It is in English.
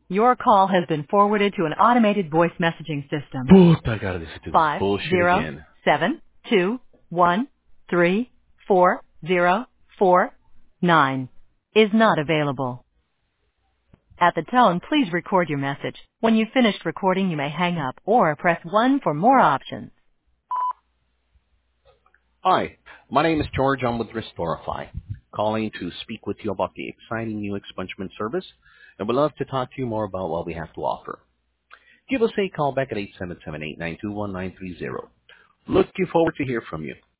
Your call has been forwarded to an automated voice messaging system. Puta, I gotta listen to this Five bullshit zero again. 7 2 1 3 4 0 4 9 is not available. At the tone, please record your message. When you've finished recording, you may hang up or press 1 for more options. Hi, my name is George. I'm with Restorify, calling to speak with you about the exciting new expungement service, and would love to talk to you more about what we have to offer. Give us a call back at 877-892-1930. Looking forward to hear from you.